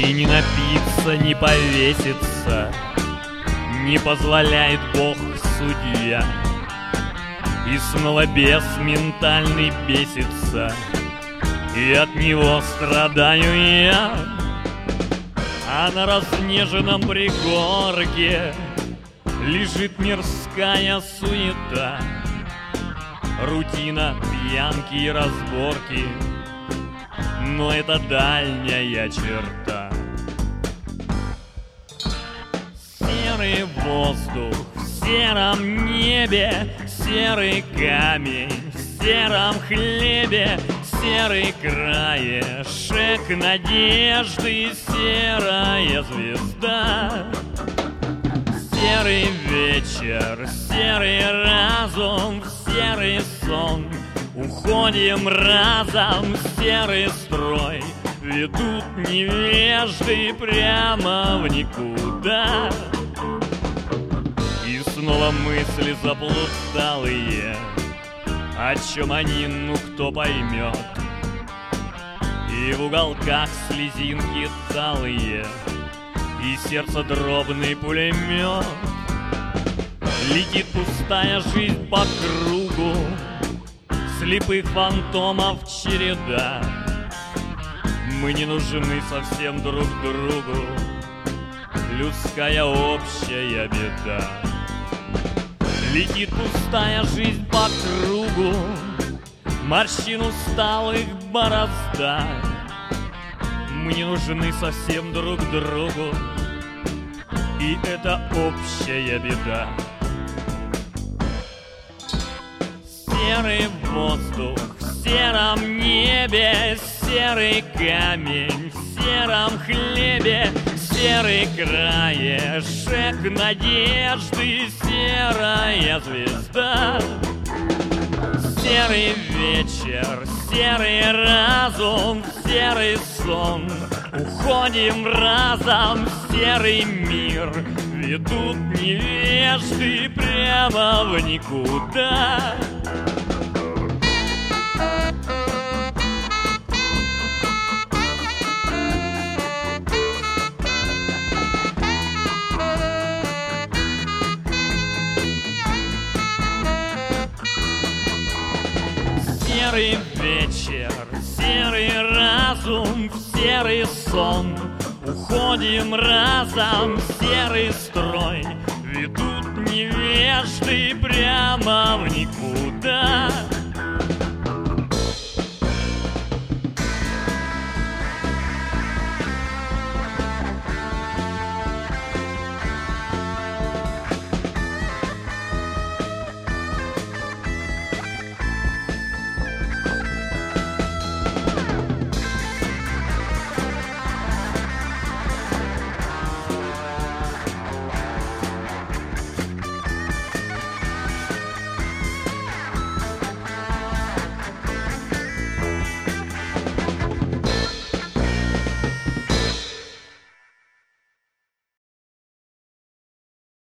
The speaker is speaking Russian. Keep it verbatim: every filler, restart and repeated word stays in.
И не напиться, не повеситься не позволяет Бог судья. И снова бес ментальный бесится, и от него страдаю я. А на разнеженном пригорке лежит мирская суета, рутина, пьянки и разборки, но это дальняя черта. Серый воздух в сером небе, серый камень в сером хлебе, серый краешек надежды, серая звезда. Серый вечер, серый разум, серый сон, уходим разом, серый строй ведут невежды прямо в никуда. И снова мысли заблудалые, о чем они, ну кто поймет. И в уголках слезинки талые, и сердце дробный пулемет. Летит пустая жизнь по кругу, слепых фантомов череда. Мы не нужны совсем друг другу, людская общая беда. Летит пустая жизнь по кругу, морщин усталых борозда. Мы не нужны совсем друг другу, и это общая беда. Серый воздух в сером небе, серый камень в сером хлебе, серый краешек надежды, серая звезда. Серый вечер, серый разум, серый сон, уходим разом, серый мир ведут невежды прямо в никуда. Серый вечер, серый разум, серый сон, уходим разом, серый строй ведут невежды прямо в никуда.